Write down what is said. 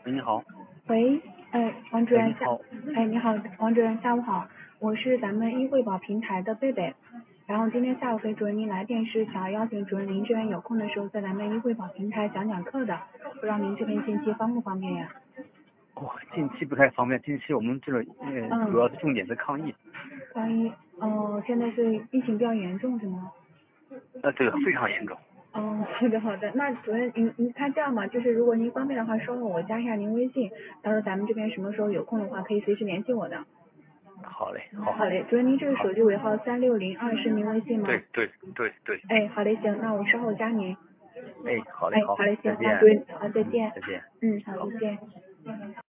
你好。 喂，王主任你好。 你好，王主任下午好，我是咱们医惠保平台的贝贝，然后今天下午给主任您来电是想要邀请主任您这边有空的时候在咱们医惠保平台讲讲课的，不知道您这边近期方不方便呀？ 近期不太方便，近期我们这个主要的重点是抗疫。 抗疫，现在是疫情比较严重是吗？ 这个非常严重。 好的好的，那主任您看这样吧，就是如果您方便的话，稍后我加一下您微信，到时候咱们这边什么时候有空的话，可以随时联系我的。 好嘞， 好嘞，主任您这个手机尾号3602是您微信吗？ 对。 好嘞，行，那我稍后加您。 好嘞，好， 好嘞，行， 再见。 主任，好，再见。 再见。 好，再见。